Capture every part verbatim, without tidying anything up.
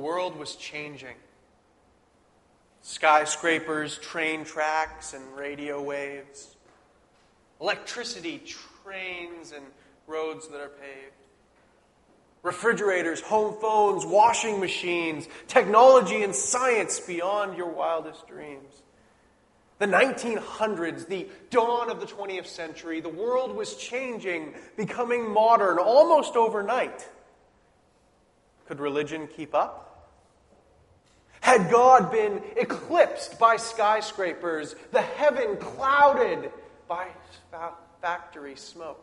world was changing. Skyscrapers, train tracks, and radio waves. Electricity, trains, and roads that are paved. Refrigerators, home phones, washing machines, technology and science beyond your wildest dreams. The nineteen hundreds, the dawn of the twentieth century, the world was changing, becoming modern almost overnight. Could religion keep up? Had God been eclipsed by skyscrapers, the heaven clouded by factory smoke?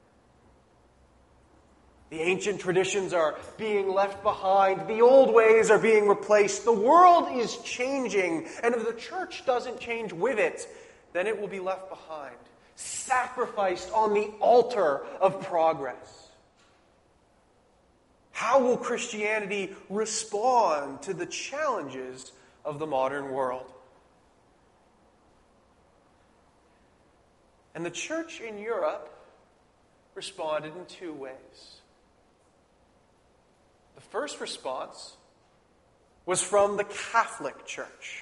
The ancient traditions are being left behind. The old ways are being replaced. The world is changing. And if the church doesn't change with it, then it will be left behind, sacrificed on the altar of progress. How will Christianity respond to the challenges of the modern world? And the church in Europe responded in two ways. The first response was from the Catholic Church.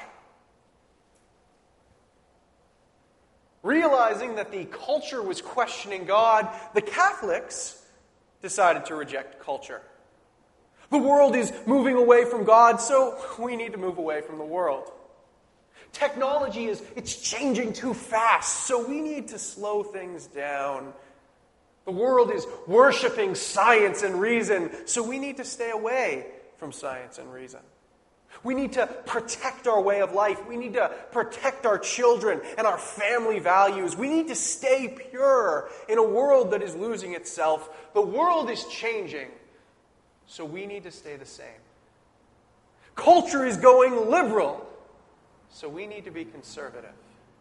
Realizing that the culture was questioning God, the Catholics decided to reject culture. The world is moving away from God, so we need to move away from the world. Technology is it's changing too fast, so we need to slow things down. The world is worshiping science and reason, so we need to stay away from science and reason. We need to protect our way of life. We need to protect our children and our family values. We need to stay pure in a world that is losing itself. The world is changing, so we need to stay the same. Culture is going liberal, so we need to be conservative.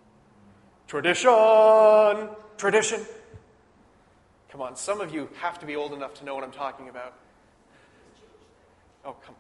Tradition! Tradition! Come on, some of you have to be old enough to know what I'm talking about. Oh, come on.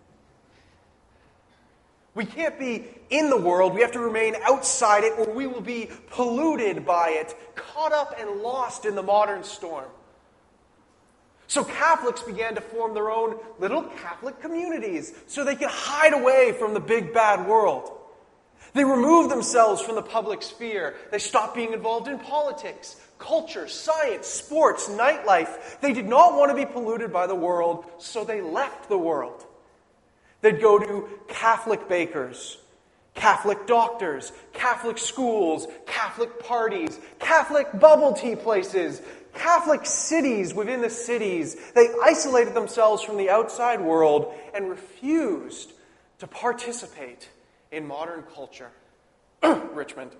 We can't be in the world. We have to remain outside it, or we will be polluted by it, caught up and lost in the modern storm. So Catholics began to form their own little Catholic communities so they could hide away from the big bad world. They removed themselves from the public sphere. They stopped being involved in politics, culture, science, sports, nightlife. They did not want to be polluted by the world, so they left the world. They'd go to Catholic bakers, Catholic doctors, Catholic schools, Catholic parties, Catholic bubble tea places, Catholic cities within the cities. They isolated themselves from the outside world and refused to participate in modern culture. Richmond.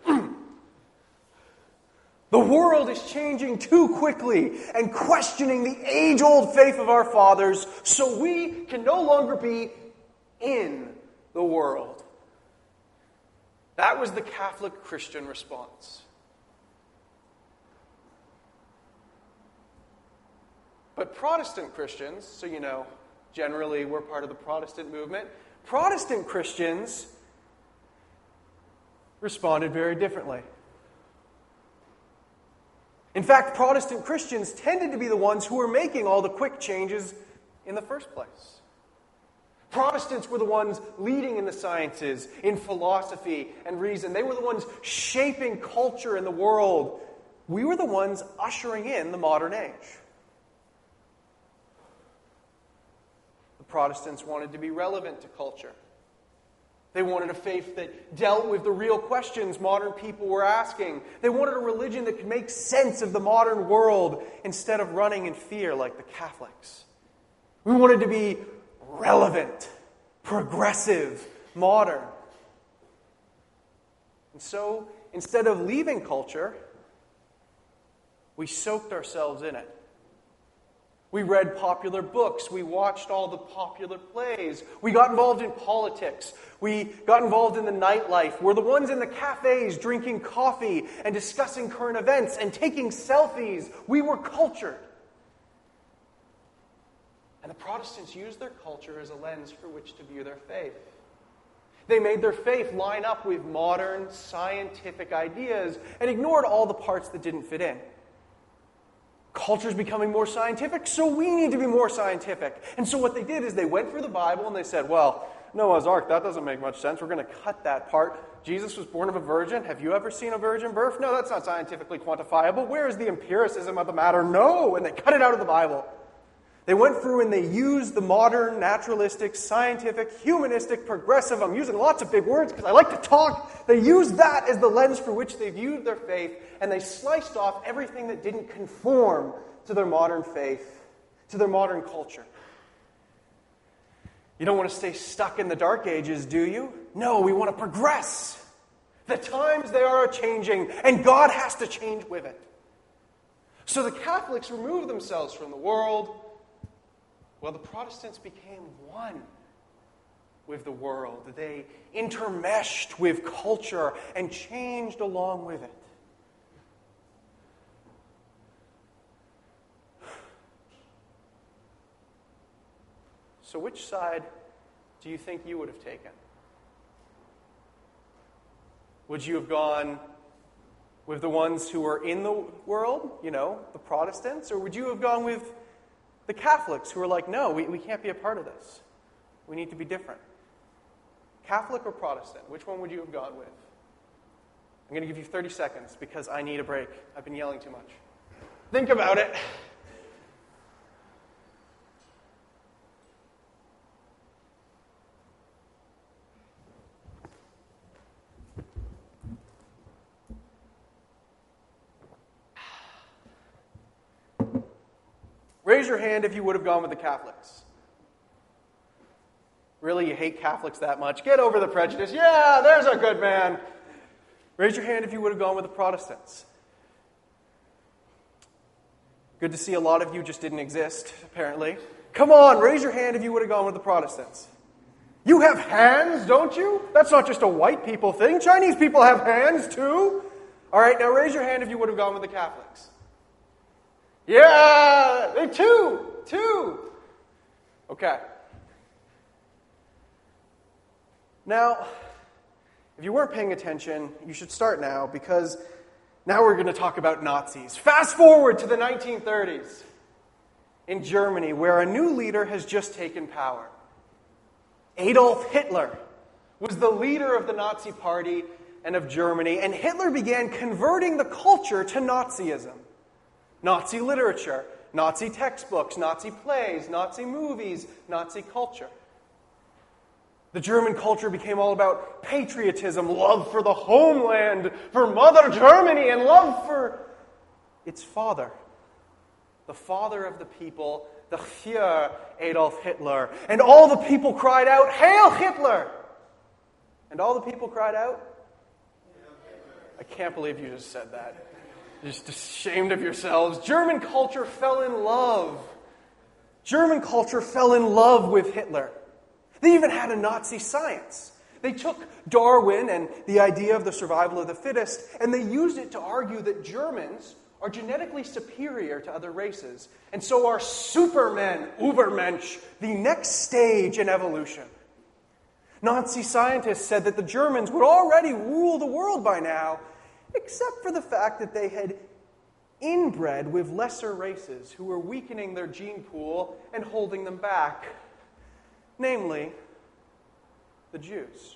The world is changing too quickly and questioning the age-old faith of our fathers, so we can no longer be in the world. That was the Catholic Christian response. But Protestant Christians, so you know, generally we're part of the Protestant movement, Protestant Christians responded very differently. In fact, Protestant Christians tended to be the ones who were making all the quick changes in the first place. Protestants were the ones leading in the sciences, in philosophy and reason. They were the ones shaping culture in the world. We were the ones ushering in the modern age. The Protestants wanted to be relevant to culture. They wanted a faith that dealt with the real questions modern people were asking. They wanted a religion that could make sense of the modern world instead of running in fear like the Catholics. We wanted to be relevant, progressive, modern. And so, instead of leaving culture, we soaked ourselves in it. We read popular books. We watched all the popular plays. We got involved in politics. We got involved in the nightlife. We're the ones in the cafes drinking coffee and discussing current events and taking selfies. We were cultured. And the Protestants used their culture as a lens for which to view their faith. They made their faith line up with modern scientific ideas and ignored all the parts that didn't fit in. Culture's becoming more scientific, so we need to be more scientific. And so what they did is they went through the Bible and they said, well, Noah's Ark, that doesn't make much sense. We're going to cut that part. Jesus was born of a virgin. Have you ever seen a virgin birth? No, that's not scientifically quantifiable. Where is the empiricism of the matter? No. And they cut it out of the Bible. They went through and they used the modern, naturalistic, scientific, humanistic, progressive, I'm using lots of big words because I like to talk. They used that as the lens for which they viewed their faith, and they sliced off everything that didn't conform to their modern faith, to their modern culture. You don't want to stay stuck in the Dark Ages, do you? No, we want to progress. The times, they are changing, and God has to change with it. So the Catholics removed themselves from the world. Well, the Protestants became one with the world. They intermeshed with culture and changed along with it. So which side do you think you would have taken? Would you have gone with the ones who were in the world, you know, the Protestants, or would you have gone with the Catholics who are like, no, we, we can't be a part of this. We need to be different. Catholic or Protestant? Which one would you have gone with? I'm going to give you thirty seconds because I need a break. I've been yelling too much. Think about it. Raise your hand if you would have gone with the Catholics. Really, you hate Catholics that much? Get over the prejudice. Yeah, there's a good man. Raise your hand if you would have gone with the Protestants. Good to see a lot of you just didn't exist, apparently. Come on, raise your hand if you would have gone with the Protestants. You have hands, don't you? That's not just a white people thing. Chinese people have hands, too. All right, now raise your hand if you would have gone with the Catholics. Yeah, they two, two. Okay. Now, if you weren't paying attention, you should start now, because now we're going to talk about Nazis. Fast forward to the nineteen thirties in Germany, where a new leader has just taken power. Adolf Hitler was the leader of the Nazi Party and of Germany, and Hitler began converting the culture to Nazism. Nazi literature, Nazi textbooks, Nazi plays, Nazi movies, Nazi culture. The German culture became all about patriotism, love for the homeland, for Mother Germany, and love for its father, the father of the people, the Führer, Adolf Hitler. And all the people cried out, "Hail Hitler!" And all the people cried out, I can't believe you just said that. You're just ashamed of yourselves. German culture fell in love. German culture fell in love with Hitler. They even had a Nazi science. They took Darwin and the idea of the survival of the fittest, and they used it to argue that Germans are genetically superior to other races, and so are supermen, Übermensch, the next stage in evolution. Nazi scientists said that the Germans would already rule the world by now, except for the fact that they had inbred with lesser races who were weakening their gene pool and holding them back, namely the Jews.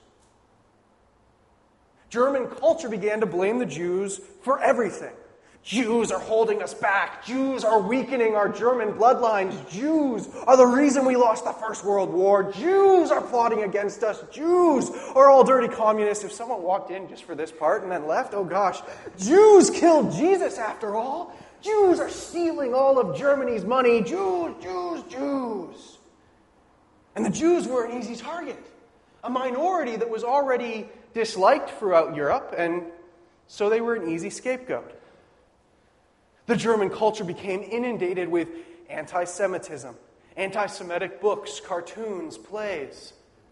German culture began to blame the Jews for everything. Jews are holding us back. Jews are weakening our German bloodlines. Jews are the reason we lost the First World War. Jews are plotting against us. Jews are all dirty communists. If someone walked in just for this part and then left, oh gosh. Jews killed Jesus after all. Jews are stealing all of Germany's money. Jews, Jews, Jews. And the Jews were an easy target. A minority that was already disliked throughout Europe, and so they were an easy scapegoat. The German culture became inundated with anti-Semitism, anti-Semitic books, cartoons, plays.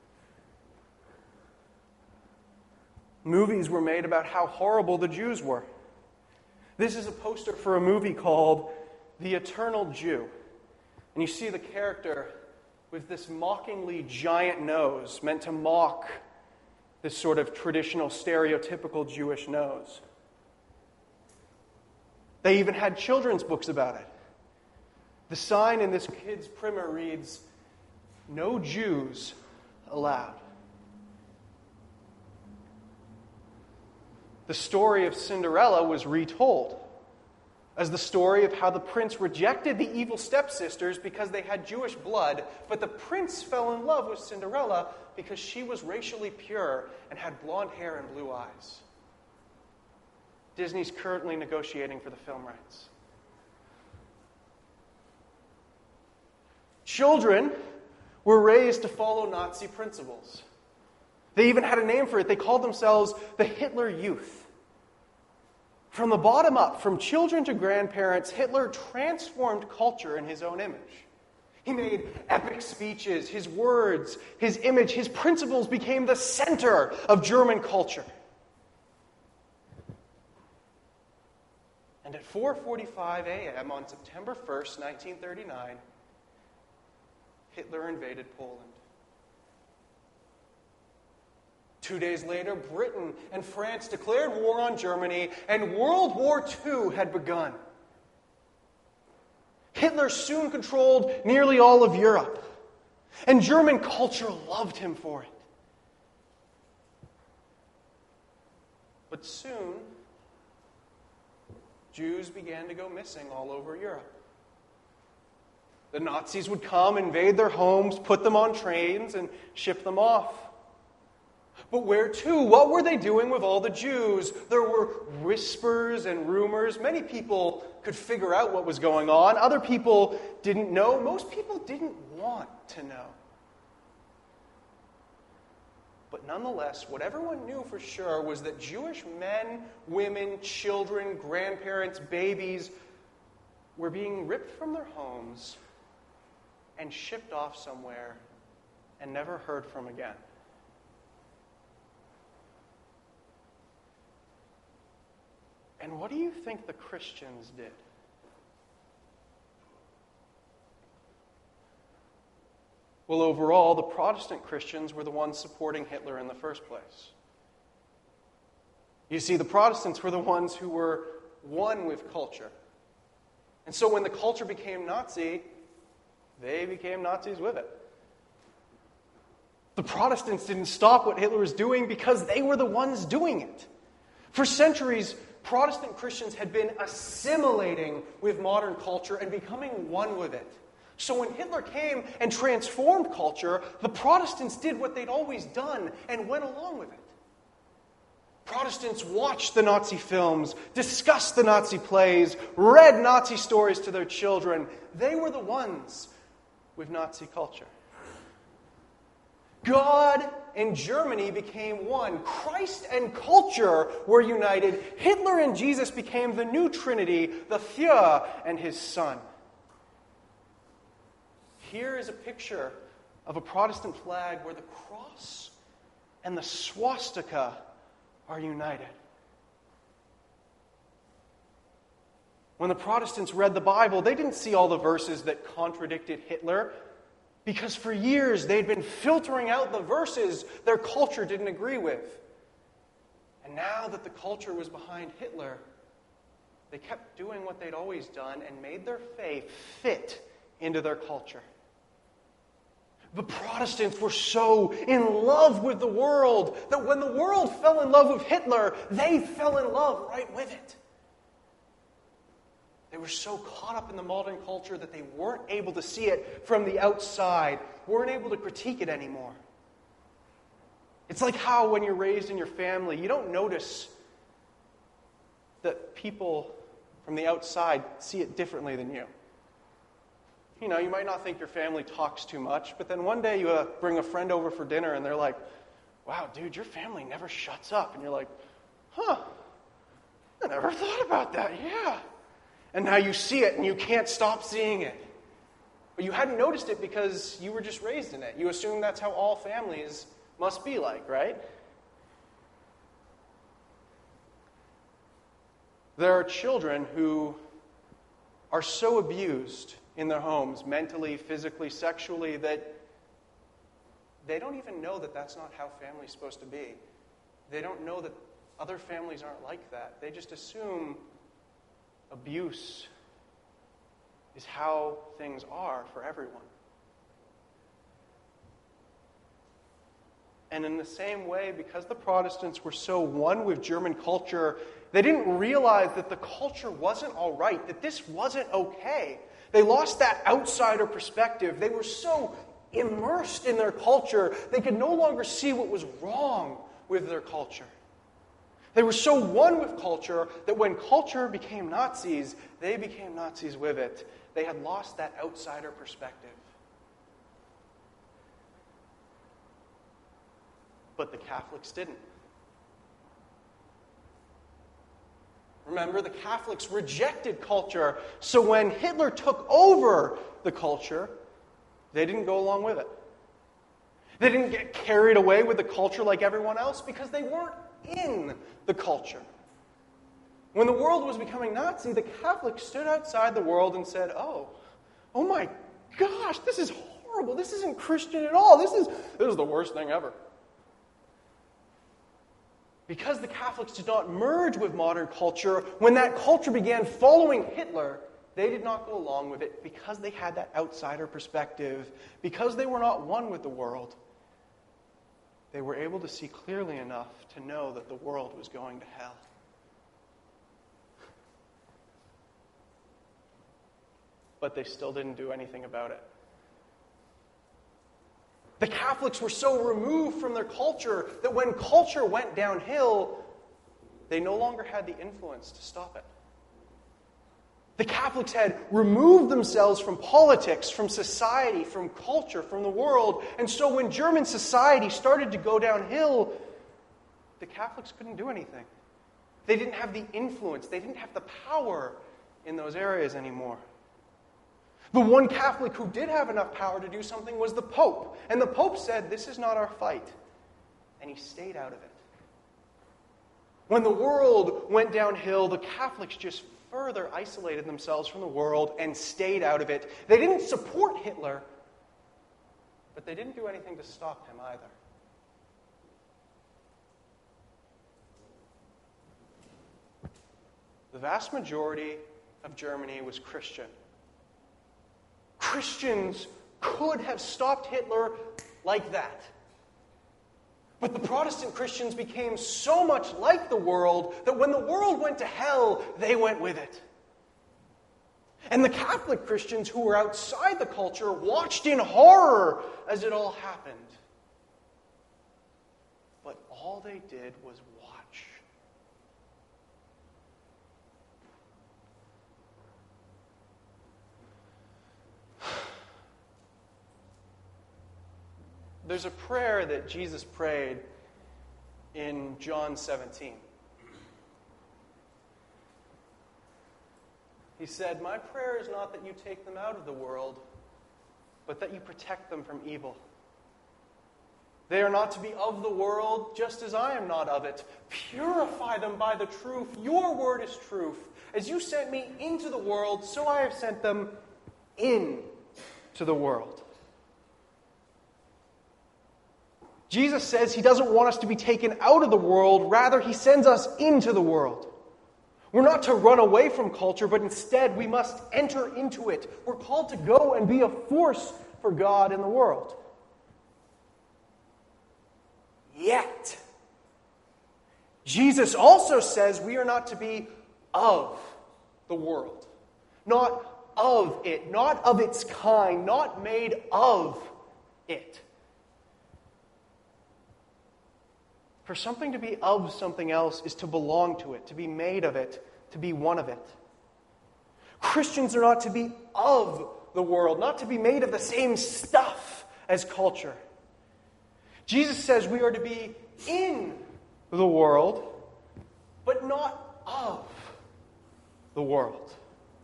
Movies were made about how horrible the Jews were. This is a poster for a movie called The Eternal Jew. And you see the character with this mockingly giant nose, meant to mock this sort of traditional, stereotypical Jewish nose. They even had children's books about it. The sign in this kid's primer reads, "No Jews allowed." The story of Cinderella was retold as the story of how the prince rejected the evil stepsisters because they had Jewish blood, but the prince fell in love with Cinderella because she was racially pure and had blonde hair and blue eyes. Disney's currently negotiating for the film rights. Children were raised to follow Nazi principles. They even had a name for it. They called themselves the Hitler Youth. From the bottom up, from children to grandparents, Hitler transformed culture in his own image. He made epic speeches. His words, his image, his principles became the center of German culture. And at four forty-five a.m. on September first, nineteen thirty-nine, Hitler invaded Poland. Two days later, Britain and France declared war on Germany, and World War Two had begun. Hitler soon controlled nearly all of Europe, and German culture loved him for it. But soon, Jews began to go missing all over Europe. The Nazis would come, invade their homes, put them on trains, and ship them off. But where to? What were they doing with all the Jews? There were whispers and rumors. Many people could figure out what was going on. Other people didn't know. Most people didn't want to know. But nonetheless, what everyone knew for sure was that Jewish men, women, children, grandparents, babies were being ripped from their homes and shipped off somewhere and never heard from again. And what do you think the Christians did? Well, overall, the Protestant Christians were the ones supporting Hitler in the first place. You see, the Protestants were the ones who were one with culture. And so when the culture became Nazi, they became Nazis with it. The Protestants didn't stop what Hitler was doing because they were the ones doing it. For centuries, Protestant Christians had been assimilating with modern culture and becoming one with it. So when Hitler came and transformed culture, the Protestants did what they'd always done and went along with it. Protestants watched the Nazi films, discussed the Nazi plays, read Nazi stories to their children. They were the ones with Nazi culture. God and Germany became one. Christ and culture were united. Hitler and Jesus became the new Trinity, the Führer and his Son. Here is a picture of a Protestant flag where the cross and the swastika are united. When the Protestants read the Bible, they didn't see all the verses that contradicted Hitler, because for years they'd been filtering out the verses their culture didn't agree with. And now that the culture was behind Hitler, they kept doing what they'd always done and made their faith fit into their culture. The Protestants were so in love with the world that when the world fell in love with Hitler, they fell in love right with it. They were so caught up in the modern culture that they weren't able to see it from the outside, weren't able to critique it anymore. It's like how when you're raised in your family, you don't notice that people from the outside see it differently than you. You know, you might not think your family talks too much, but then one day you uh, bring a friend over for dinner and they're like, "Wow, dude, your family never shuts up." And you're like, "Huh, I never thought about that, yeah." And now you see it and you can't stop seeing it. But you hadn't noticed it because you were just raised in it. You assume that's how all families must be like, right? There are children who are so abused in their homes, mentally, physically, sexually, that they don't even know that that's not how family's supposed to be. They don't know that other families aren't like that. They just assume abuse is how things are for everyone. And in the same way, because the Protestants were so one with German culture, they didn't realize that the culture wasn't all right, that this wasn't okay. They lost that outsider perspective. They were so immersed in their culture, they could no longer see what was wrong with their culture. They were so one with culture that when culture became Nazis, they became Nazis with it. They had lost that outsider perspective. But the Catholics didn't. Remember, the Catholics rejected culture, so when Hitler took over the culture, they didn't go along with it. They didn't get carried away with the culture like everyone else because they weren't in the culture. When the world was becoming Nazi, the Catholics stood outside the world and said, oh, oh my gosh, this is horrible. This isn't Christian at all. This is, this is the worst thing ever. Because the Catholics did not merge with modern culture, when that culture began following Hitler, they did not go along with it because they had that outsider perspective. Because they were not one with the world, they were able to see clearly enough to know that the world was going to hell. But they still didn't do anything about it. The Catholics were so removed from their culture that when culture went downhill, they no longer had the influence to stop it. The Catholics had removed themselves from politics, from society, from culture, from the world. And so when German society started to go downhill, the Catholics couldn't do anything. They didn't have the influence. They didn't have the power in those areas anymore. The one Catholic who did have enough power to do something was the Pope. And the Pope said, this is not our fight. And he stayed out of it. When the world went downhill, the Catholics just further isolated themselves from the world and stayed out of it. They didn't support Hitler, but they didn't do anything to stop him either. The vast majority of Germany was Christian. Christians could have stopped Hitler like that. But the Protestant Christians became so much like the world that when the world went to hell, they went with it. And the Catholic Christians who were outside the culture watched in horror as it all happened. But all they did was watch. There's a prayer that Jesus prayed in John seventeen. He said, my prayer is not that you take them out of the world, but that you protect them from evil. They are not to be of the world, just as I am not of it. Purify them by the truth. Your word is truth. As you sent me into the world, so I have sent them into the world. Jesus says he doesn't want us to be taken out of the world. Rather, he sends us into the world. We're not to run away from culture, but instead we must enter into it. We're called to go and be a force for God in the world. Yet, Jesus also says we are not to be of the world. Not of it, not of its kind, not made of it. For something to be of something else is to belong to it, to be made of it, to be one of it. Christians are not to be of the world, not to be made of the same stuff as culture. Jesus says we are to be in the world, but not of the world.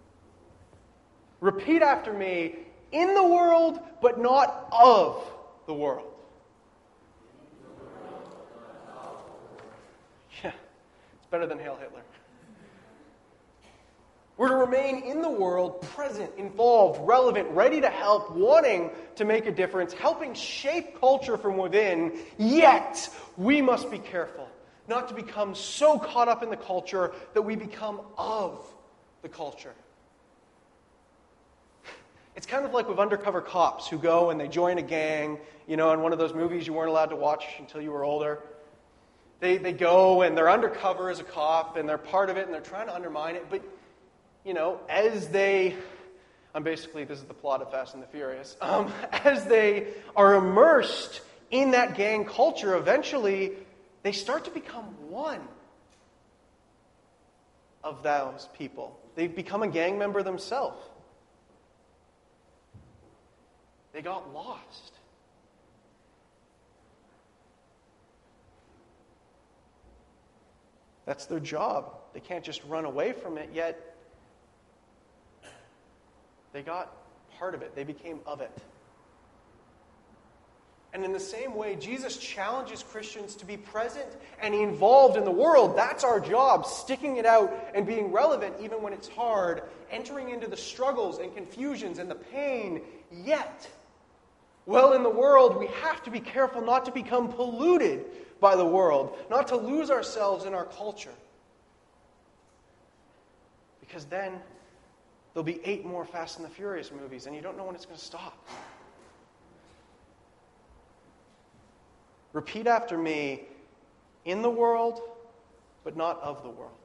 Repeat after me, in the world, but not of the world. Yeah, it's better than Hail Hitler. We're to remain in the world, present, involved, relevant, ready to help, wanting to make a difference, helping shape culture from within, yet we must be careful not to become so caught up in the culture that we become of the culture. It's kind of like with undercover cops who go and they join a gang, you know, in one of those movies you weren't allowed to watch until you were older. They they go and they're undercover as a cop and they're part of it and they're trying to undermine it. But, you know, as they, I'm basically, this is the plot of Fast and the Furious, um, as they are immersed in that gang culture, eventually they start to become one of those people. They become a gang member themselves. They got lost. That's their job. They can't just run away from it, yet they got part of it. They became of it. And in the same way, Jesus challenges Christians to be present and involved in the world. That's our job, sticking it out and being relevant even when it's hard, entering into the struggles and confusions and the pain. Yet, well, in the world, we have to be careful not to become polluted by the world, not to lose ourselves in our culture. Because then there'll be eight more Fast and the Furious movies, and you don't know when it's going to stop. Repeat after me, in the world, but not of the world.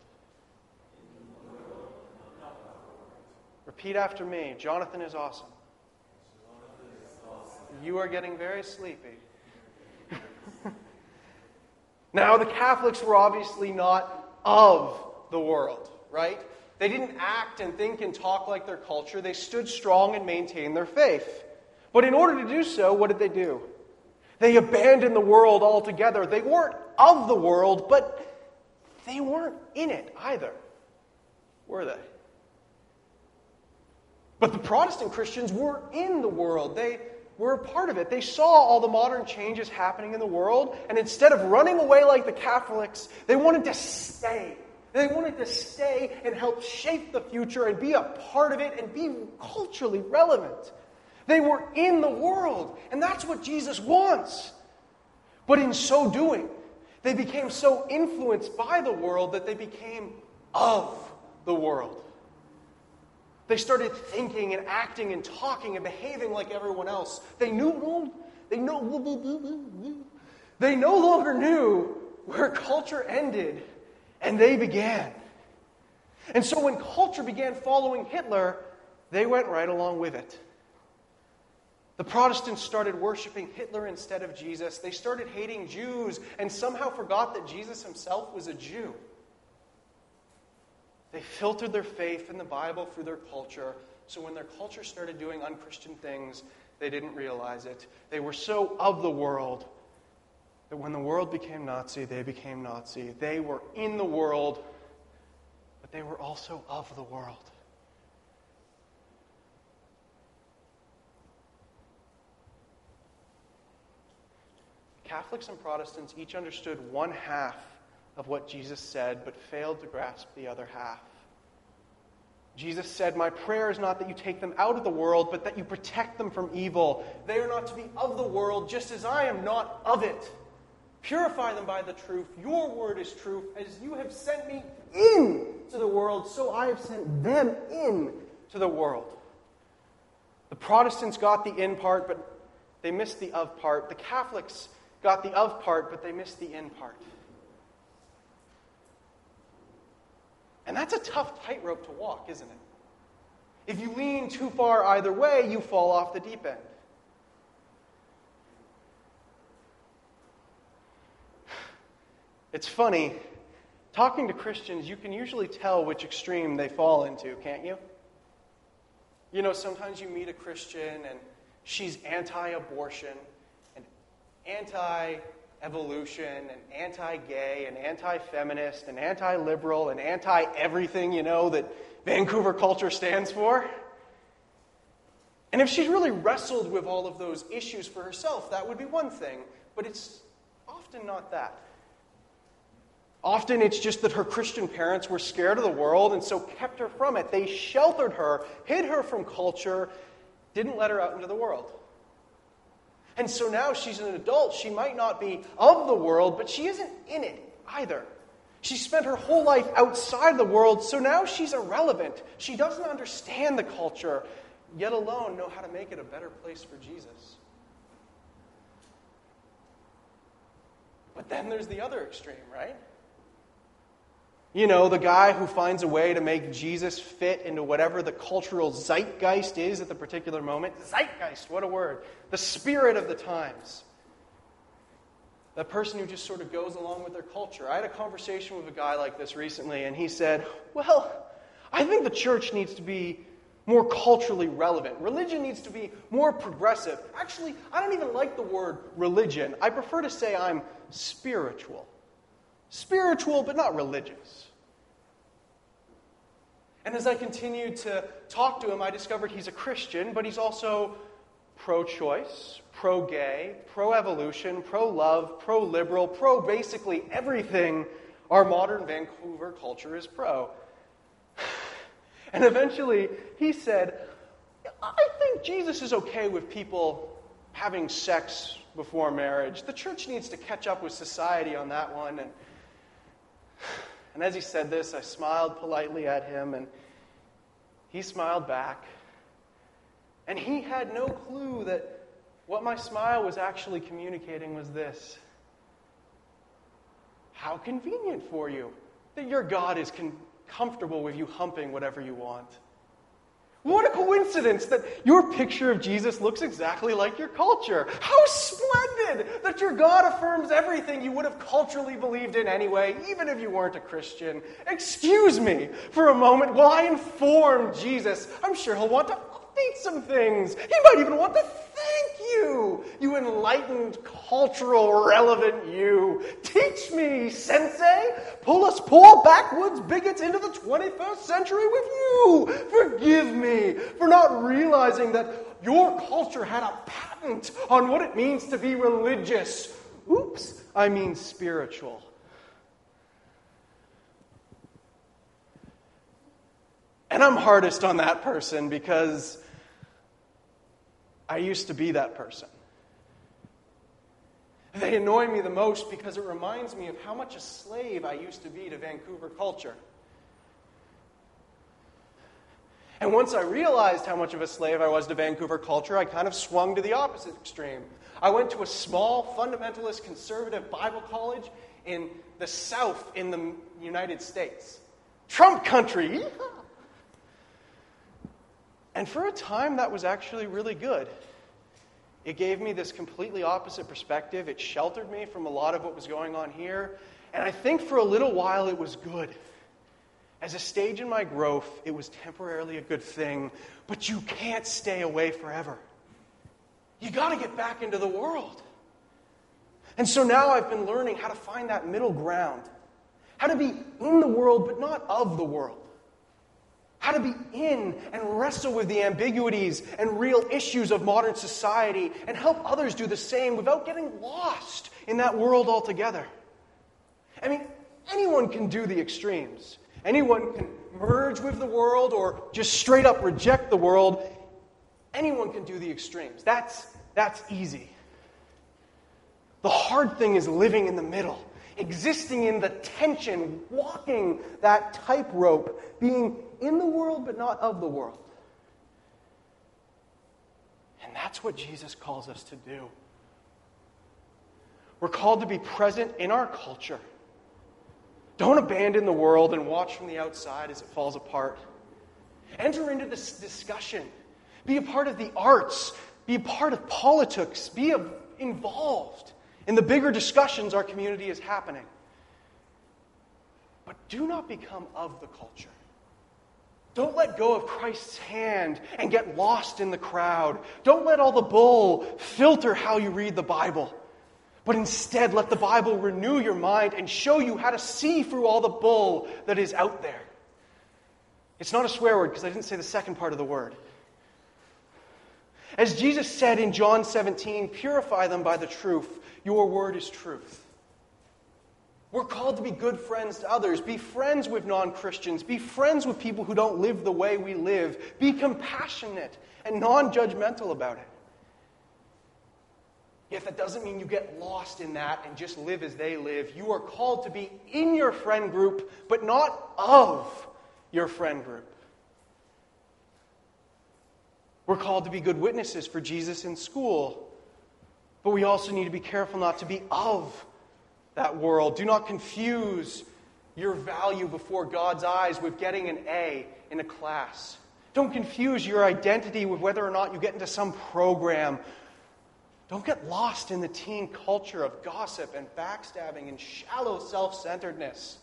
Repeat after me, Jonathan is awesome. You are getting very sleepy. Now, the Catholics were obviously not of the world, right? They didn't act and think and talk like their culture. They stood strong and maintained their faith. But in order to do so, what did they do? They abandoned the world altogether. They weren't of the world, but they weren't in it either, were they? But the Protestant Christians were in the world. They were a part of it. They saw all the modern changes happening in the world, and instead of running away like the Catholics, they wanted to stay. They wanted to stay and help shape the future and be a part of it and be culturally relevant. They were in the world, and that's what Jesus wants. But in so doing, they became so influenced by the world that they became of the world. They started thinking and acting and talking and behaving like everyone else. They knew, they no, they no longer knew where culture ended and they began. And so when culture began following Hitler, they went right along with it. The Protestants started worshiping Hitler instead of Jesus. They started hating Jews and somehow forgot that Jesus himself was a Jew. They filtered their faith in the Bible through their culture, so when their culture started doing unchristian things, they didn't realize it. They were so of the world that when the world became Nazi, they became Nazi. They were in the world, but they were also of the world. Catholics and Protestants each understood one half of what Jesus said, but failed to grasp the other half. Jesus said, "My prayer is not that you take them out of the world, but that you protect them from evil. They are not to be of the world, just as I am not of it. Purify them by the truth. Your word is truth. As you have sent me into the world, so I have sent them in to the world." The Protestants got the in part, but they missed the of part. The Catholics got the of part, but they missed the in part. And that's a tough tightrope to walk, isn't it? If you lean too far either way, you fall off the deep end. It's funny, talking to Christians, you can usually tell which extreme they fall into, can't you? You know, sometimes you meet a Christian and she's anti-abortion and anti-evolution and anti-gay and anti-feminist and anti-liberal and anti-everything, you know, that Vancouver culture stands for. And if she's really wrestled with all of those issues for herself, that would be one thing. But it's often not that. Often it's just that her Christian parents were scared of the world and so kept her from it. They sheltered her, hid her from culture, didn't let her out into the world. And so now she's an adult. She might not be of the world, but she isn't in it either. She spent her whole life outside the world, so now she's irrelevant. She doesn't understand the culture. yet alone know how to make it a better place for Jesus. But then there's the other extreme, right? You know, the guy who finds a way to make Jesus fit into whatever the cultural zeitgeist is at the particular moment. Zeitgeist, what a word. The spirit of the times. That person who just sort of goes along with their culture. I had a conversation with a guy like this recently, and he said, well, I think the church needs to be more culturally relevant. Religion needs to be more progressive. Actually, I don't even like the word religion. I prefer to say I'm spiritual. Spiritual, but not religious. And as I continued to talk to him, I discovered he's a Christian, but he's also pro-choice, pro-gay, pro-evolution, pro-love, pro-liberal, pro-basically everything our modern Vancouver culture is pro. And eventually, he said, I think Jesus is okay with people having sex before marriage. The church needs to catch up with society on that one. And, and as he said this, I smiled politely at him, and he smiled back. And he had no clue that what my smile was actually communicating was this. How convenient for you that your God is con- comfortable with you humping whatever you want. What a coincidence that your picture of Jesus looks exactly like your culture. How splendid that your God affirms everything you would have culturally believed in anyway, even if you weren't a Christian. Excuse me for a moment while I inform Jesus. I'm sure he'll want to update some things. He might even want to thank you, you enlightened, cultural, relevant you. Teach me, sensei. Pull us poor backwoods bigots into the twenty-first century with you. Forgive me for not realizing that your culture had a patent on what it means to be religious. Oops, I mean spiritual. And I'm hardest on that person because I used to be that person. They annoy me the most because it reminds me of how much a slave I used to be to Vancouver culture. And once I realized how much of a slave I was to Vancouver culture, I kind of swung to the opposite extreme. I went to a small, fundamentalist, conservative Bible college in the South in the United States. Trump country! And for a time, that was actually really good. It gave me this completely opposite perspective. It sheltered me from a lot of what was going on here. And I think for a little while, it was good. As a stage in my growth, it was temporarily a good thing. But you can't stay away forever. You got to get back into the world. And so now I've been learning how to find that middle ground. How to be in the world, but not of the world. How to be in and wrestle with the ambiguities and real issues of modern society and help others do the same without getting lost in that world altogether. I mean, anyone can do the extremes. Anyone can merge with the world or just straight up reject the world. Anyone can do the extremes. That's, that's easy. The hard thing is living in the middle. Existing in the tension, walking that tightrope, being in the world but not of the world. And that's what Jesus calls us to do. We're called to be present in our culture. Don't abandon the world and watch from the outside as it falls apart. Enter into this discussion. Be a part of the arts. Be a part of politics. Be a, involved in the bigger discussions our community is happening. But do not become of the culture. Don't let go of Christ's hand and get lost in the crowd. Don't let all the bull filter how you read the Bible. But instead, let the Bible renew your mind and show you how to see through all the bull that is out there. It's not a swear word because I didn't say the second part of the word. As Jesus said in John seventeen, purify them by the truth. Your word is truth. We're called to be good friends to others. Be friends with non-Christians. Be friends with people who don't live the way we live. Be compassionate and non-judgmental about it. Yet that doesn't mean you get lost in that and just live as they live. You are called to be in your friend group, but not of your friend group. We're called to be good witnesses for Jesus in school. But we also need to be careful not to be of that world. Do not confuse your value before God's eyes with getting an A in a class. Don't confuse your identity with whether or not you get into some program. Don't get lost in the teen culture of gossip and backstabbing and shallow self-centeredness.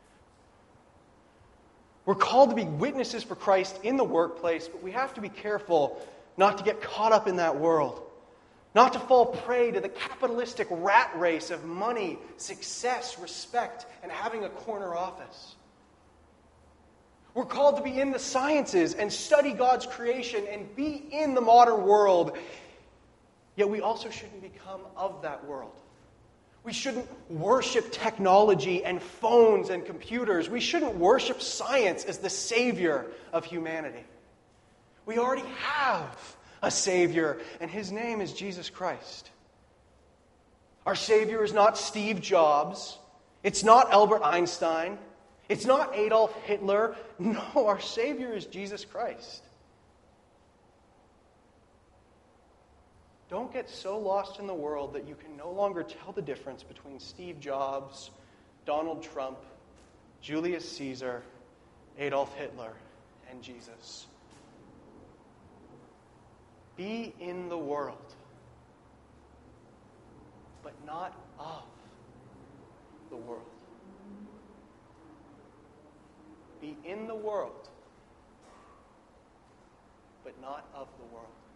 We're called to be witnesses for Christ in the workplace, but we have to be careful not to get caught up in that world. Not to fall prey to the capitalistic rat race of money, success, respect, and having a corner office. We're called to be in the sciences and study God's creation and be in the modern world. Yet we also shouldn't become of that world. We shouldn't worship technology and phones and computers. We shouldn't worship science as the savior of humanity. We already have a Savior, and His name is Jesus Christ. Our Savior is not Steve Jobs. It's not Albert Einstein. It's not Adolf Hitler. No, our Savior is Jesus Christ. Don't get so lost in the world that you can no longer tell the difference between Steve Jobs, Donald Trump, Julius Caesar, Adolf Hitler, and Jesus. Be in the world, but not of the world. Be in the world, but not of the world.